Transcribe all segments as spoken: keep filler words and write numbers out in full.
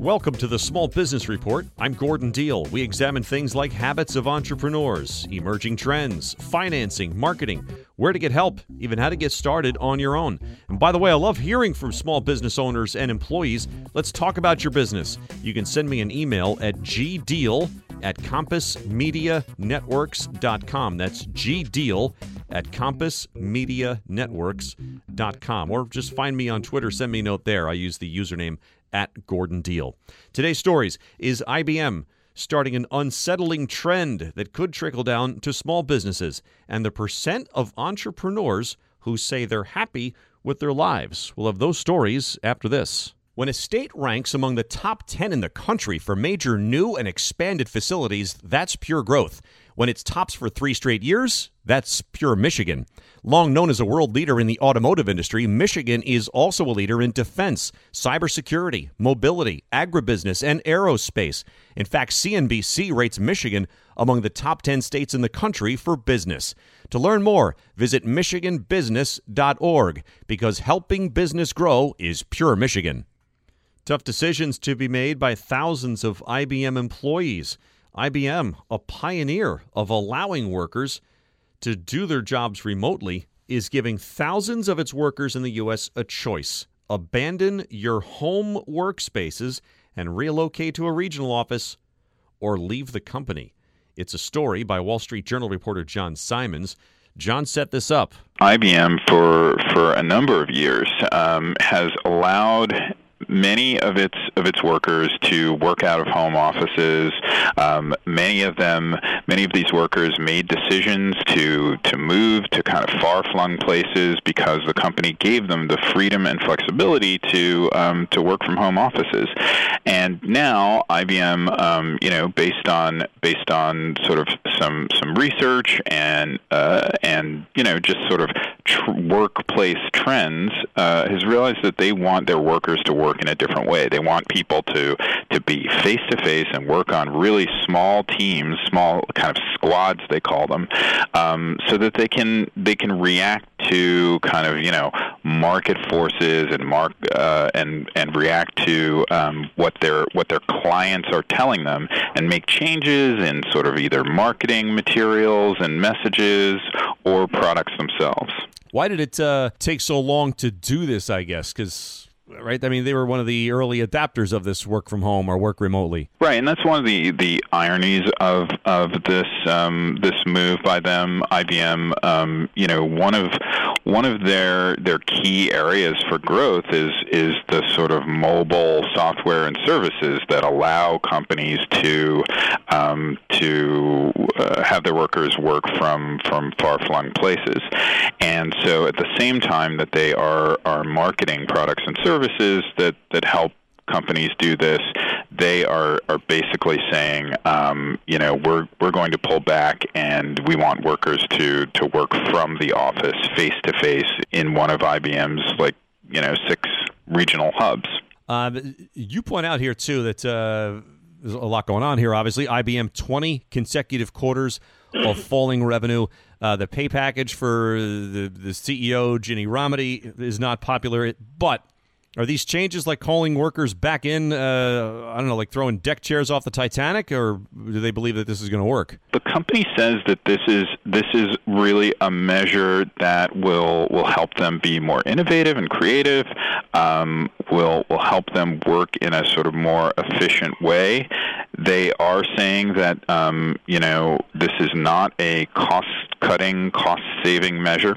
Welcome to the Small Business Report. I'm Gordon Deal. We examine things like habits of entrepreneurs, emerging trends, financing, marketing, where to get help, even how to get started on your own. And by the way, I love hearing from small business owners and employees. Let's talk about your business. You can send me an email at gdeal at compass media networks dot com. That's gdeal at compass media networks dot com. Or just find me on Twitter. Send me a note there. I use the username at Gordon Deal. Today's stories is I B M starting an unsettling trend that could trickle down to small businesses and the percent of entrepreneurs who say they're happy with their lives. We'll have those stories after this. When a state ranks among the top ten in the country for major new and expanded facilities, that's pure growth. When it's tops for three straight years, that's pure Michigan. Long known as a world leader in the automotive industry, Michigan is also a leader in defense, cybersecurity, mobility, agribusiness, and aerospace. In fact, C N B C rates Michigan among the top ten states in the country for business. To learn more, visit michigan business dot org, because helping business grow is pure Michigan. Tough decisions to be made by thousands of I B M employees. I B M, a pioneer of allowing workers to do their jobs remotely, is giving thousands of its workers in the U S a choice. Abandon your home workspaces and relocate to a regional office, or leave the company. It's a story by Wall Street Journal reporter John Simons. John set this up. I B M, for for a number of years, um, has allowed many of its of its workers to work out of home offices. Um, many of them, many of these workers made decisions to to move to kind of far-flung places because the company gave them the freedom and flexibility to um, to work from home offices. And now I B M, um, you know, based on based on sort of some some research and uh, and you know just sort of tr- workplace trends, uh, has realized that they want their workers to work in a different way. They want people to to be face to face and work on really small teams, small kind of squads they call them, um, so that they can they can react to kind of you know market forces and mark uh, and and react to um, what their what their clients are telling them and make changes in sort of either marketing materials and messages or products themselves. Why did it uh, take so long to do this, I guess? Because right? I mean, they were one of the early adapters of this work from home or work remotely. Right, and that's one of the, the ironies of of this um, this move by them. I B M, um, you know, one of one of their their key areas for growth is is the sort of mobile software and services that allow companies to um, to uh, have their workers work from from far-flung places. And so, at the same time that they are are marketing products and services services that, that help companies do this, they are, are basically saying, um, you know, we're we're going to pull back and we want workers to, to work from the office face to face in one of I B M's like, you know, six regional hubs. Um, you point out here too that uh, there's a lot going on here. Obviously, I B M twenty consecutive quarters of falling revenue. Uh, the pay package for the the C E O Ginny Rometty is not popular, but are these changes like calling workers back in, uh, I don't know, like throwing deck chairs off the Titanic, or do they believe that this is going to work? The company says that this is this is really a measure that will will help them be more innovative and creative, um, will will help them work in a sort of more efficient way. They are saying that, um, you know, this is not a cost-cutting, cost-saving measure.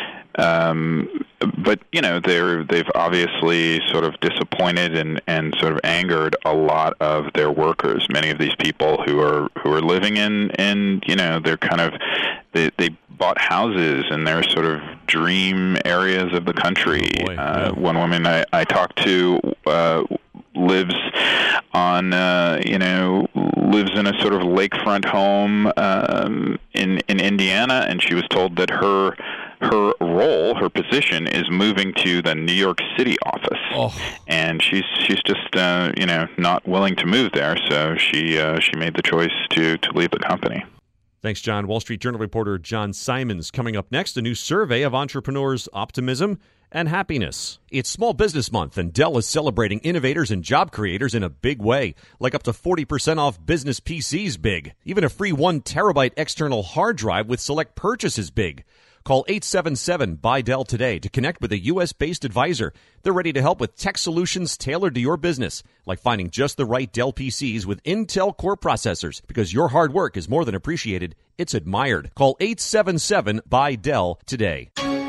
Um, but you know they're they've obviously sort of disappointed and, and sort of angered a lot of their workers. Many of these people who are who are living in, in you know they're kind of they they bought houses in their sort of dream areas of the country. Oh boy, uh, yeah. One woman I, I talked to uh, lives on uh, you know lives in a sort of lakefront home um, in in Indiana, and she was told that her her role, her position, is moving to the New York City office, oh. and she's she's just uh, you know not willing to move there, so she uh, she made the choice to to leave the company. Thanks, John. Wall Street Journal reporter John Simons. Coming up next, a new survey of entrepreneurs' optimism and happiness. It's Small Business Month, and Dell is celebrating innovators and job creators in a big way, like up to forty percent off business P Cs big. Even a free one terabyte external hard drive with select purchases big. Call eight seven seven, B Y Dell today to connect with a U S-based advisor. They're ready to help with tech solutions tailored to your business, like finding just the right Dell P Cs with Intel Core processors, because your hard work is more than appreciated, it's admired. Call eight seven seven, B Y Dell today.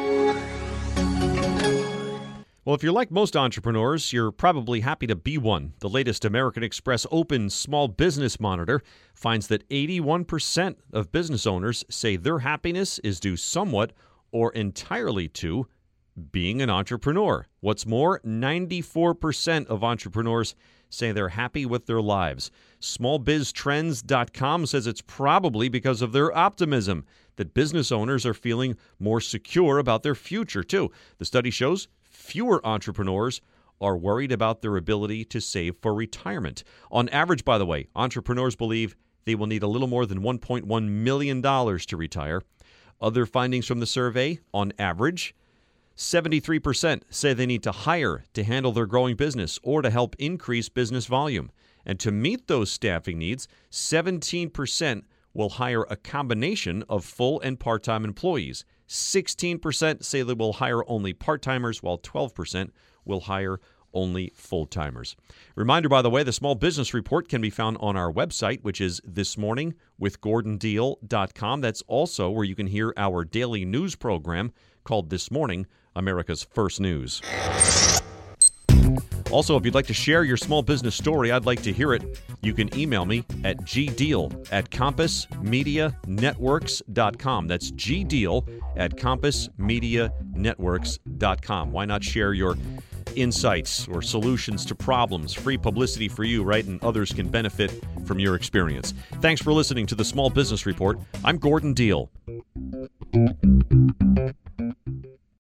Well, if you're like most entrepreneurs, you're probably happy to be one. The latest American Express Open Small Business Monitor finds that eighty-one percent of business owners say their happiness is due somewhat or entirely to being an entrepreneur. What's more, ninety-four percent of entrepreneurs say they're happy with their lives. small biz trends dot com says it's probably because of their optimism that business owners are feeling more secure about their future, too. The study shows fewer entrepreneurs are worried about their ability to save for retirement. On average, by the way, entrepreneurs believe they will need a little more than one point one million dollars to retire. Other findings from the survey, on average, seventy-three percent say they need to hire to handle their growing business or to help increase business volume. And to meet those staffing needs, seventeen percent will hire a combination of full and part-time employees. sixteen percent say they will hire only part-timers, while twelve percent will hire only full-timers. Reminder, by the way, the Small Business Report can be found on our website, which is this morning with gordon deal dot com. That's also where you can hear our daily news program called This Morning, America's First News. Also, if you'd like to share your small business story, I'd like to hear it. You can email me at gdeal at compass media networks dot com. That's gdeal at compass media networks dot com. Why not share your insights or solutions to problems? Free publicity for you, right? And others can benefit from your experience. Thanks for listening to the Small Business Report. I'm Gordon Deal.